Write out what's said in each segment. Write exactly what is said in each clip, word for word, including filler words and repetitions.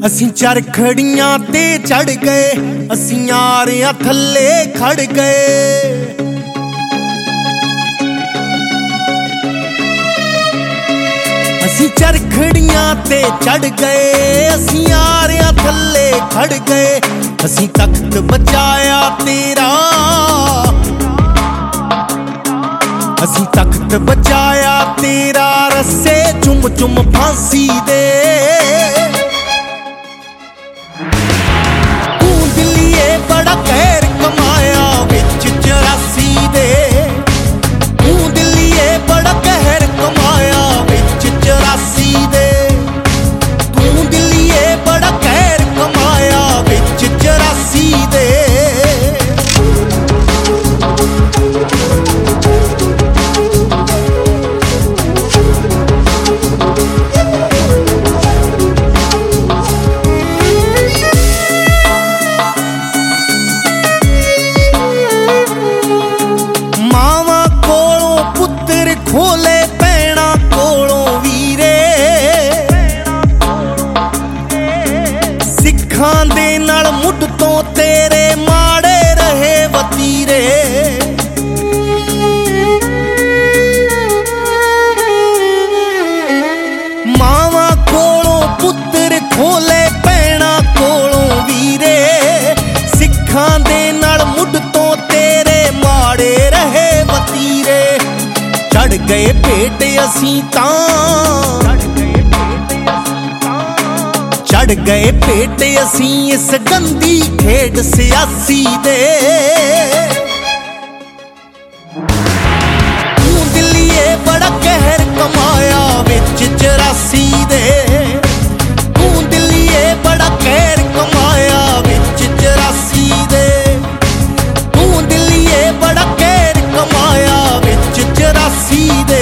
ਅਸੀਂ ਚਰਖੜੀਆਂ ਤੇ ਚੜ ਗਏ, ਅਸੀਂ ਆਰਿਆਂ ਥੱਲੇ ਖੜ ਗਏ। ਅਸੀਂ ਚਰਖੜੀਆਂ ਤੇ ਚੜ ਗਏ, ਅਸੀਂ ਆਰਿਆਂ ਥੱਲੇ ਖੜ ਗਏ। ਅਸੀਂ ਤਖਤ ਬਚਾਇਆ ਤੇਰਾ, ਅਸੀਂ ਤਖਤ ਬਚਾਇਆ ਤੇਰਾ, ਰੱਸੇ ਚੁੰਮ ਚੁੰਮ ਫਾਂਸੀ ਦੇ। ਤੂੰ ਦਿੱਲੀਏ ਬੜਾ ਕਹਿਰ ਕਮਾਇਆ ਵਿੱਚ ਚੁਰਾਸੀ ਦੇ, ਤੂੰ ਦਿੱਲੀਏ ਬੜਾ ਕਹਿਰ ਕਮਾਇਆ ਵਿੱਚ ਚੁਰਾਸੀ ਦੇ, ਤੂੰ ਦਿੱਲੀਏ ਬੜਾ ਕਹਿਰ ਕਮਾਇਆ ਵਿੱਚ ਚੁਰਾਸੀ ਦੇ। ਖੋਲੇ ਪੈਣਾ ਕੋਲੋਂ ਵੀਰੇ, ਸਿੱਖਾਂ ਦੇ ਨਾਲ ਮੁੱਢ ਤੋਂ ਤੇਰੇ ਮਾੜੇ ਰਹੇ ਵਤੀਰੇ। ਮਾਵਾਂ ਕੋਲੋਂ ਪੁੱਤਰ ਖੋਲੇ ਪੈਣਾ ਕੋਲੋਂ ਵੀਰੇ, ਸਿੱਖਾਂ ਦੇ ਨਾਲ ਮੁੱਢ ਤੋਂ ਤੇਰੇ ਮਾੜੇ ਰਹੇ ਵਤੀਰੇ। ਚੜ ਗਏ ਭੇਟ ਅਸੀਂ ਤਾਂ, ਚੜ ਗਏ ਭੇਟ ਅਸੀਂ ਇਸ ਗੰਦੀ ਖੇਡ ਸਿਆਸੀ ਦੇ। ਤੂੰ ਦਿੱਲੀਏ ਬੜਾ ਕਹਿਰ ਕਮਾਇਆ ਵਿੱਚ ਚੁਰਾਸੀ ਦੇ, ਤੂੰ ਦਿੱਲੀਏ ਬੜਾ ਕਹਿਰ ਕਮਾਇਆ ਵਿੱਚ ਚੁਰਾਸੀ ਦੇ, ਤੂੰ ਦਿੱਲੀਏ ਬੜਾ ਕਹਿਰ ਕਮਾਇਆ ਵਿੱਚ ਚੁਰਾਸੀ ਦੇ।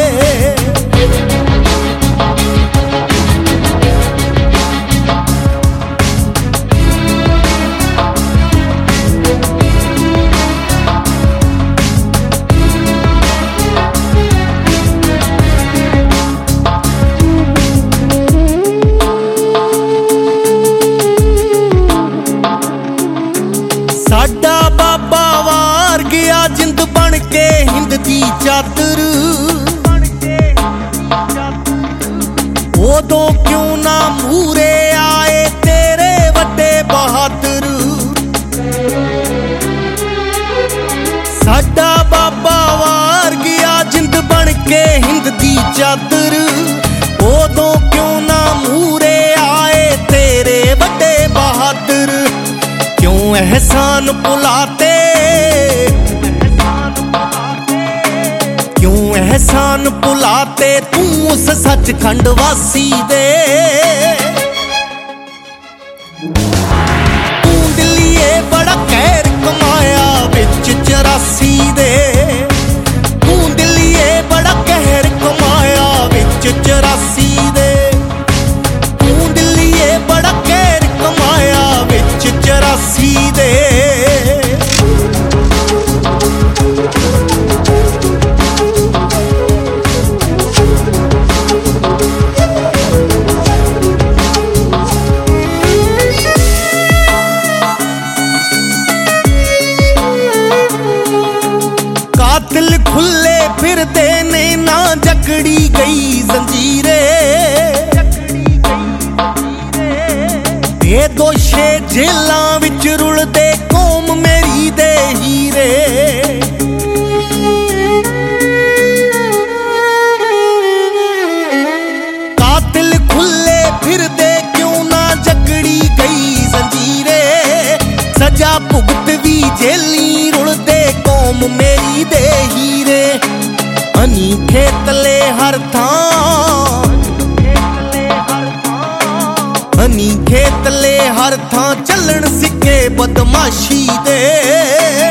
ਸਾਡਾ ਬਾਬਾ ਵਾਰ ਗਿਆ ਜਿੰਦ ਬਣ ਕੇ ਹਿੰਦ ਦੀ ਚਾਦਰ, ਉਦੋਂ ਕਿਉਂ ਨਾ ਮੂਰੇ ਆਏ ਤੇਰੇ ਵੱਡੇ ਬਹਾਦਰ। ਸਾਡਾ ਬਾਬਾ ਵਾਰ ਗਿਆ ਜਿੰਦ ਬਣ ਕੇ ਹਿੰਦ ਦੀ ਚਾਦਰ, ਉਦੋਂ ਕਿਉਂ ਨਾ ਮੂਰੇ ਆਏ ਤੇਰੇ ਵੱਡੇ ਬਹਾਦਰ। ਕਿਉਂ ਅਹਿਸਾਨ ਭੁਲਾਤੇ, ਕਿਉਂ ਅਹਿਸਾਨ ਭੁਲਾਤੇ ਤੂੰ ਉਸ ਸੱਚਖੰਡ ਵਾਸੀ ਦੇ। ਤੂੰ ਦਿੱਲੀਏ ਬੜਾ ਕਹਿਰ ਕਮਾਇਆ ਵਿੱਚ ਚੁਰਾਸੀ ਦੇ, ਤੂੰ ਦਿੱਲੀਏ ਬੜਾ ਕਹਿਰ ਕਮਾਇਆ ਵਿੱਚ ਚੁਰਾਸੀ ਦੇ, ਤੂੰ ਦਿੱਲੀਏ ਬੜਾ ਕਹਿਰ ਕਮਾਇਆ ਵਿੱਚ ਚੁਰਾਸੀ ਦੇ। ਕਾਤਿਲ ਖੁੱਲੇ ਫਿਰਦੇ ਨੇ ਨਾ ਜਕੜੀ ਗਈ ਜ਼ੰਜੀਰੇ, ਬੇਦੋਸ਼ੇ ਜੇਲਾਂ ਵਿੱਚ ਰੁਲਦੇ ਕੌਮ ਮੇਰੀ ਦੇ ਹੀਰੇ। ਕਾਤਿਲ ਖੁੱਲੇ ਫਿਰਦੇ ਕਿਉਂ ਨਾ ਜਕੜੀ ਗਈ ਜ਼ੰਜੀਰੇ, ਸਜ਼ਾ ਭੁਗਤ ਵੀ ਜੇਲੀ ਰੁਲਦੇ ਕੌਮ ਮੇਰੀ ਦੇ ਹੀਰੇ। ਅਨੀ ਖੇਤਲੇ ਹਰ ਥਾਂ, ਅਨੀ ਖੇਤਲੇ ਹਰ ਥਾਂ ਚੱਲਣ ਸਿੱਕੇ ਬਦਮਾਸ਼ੀ ਦੇ।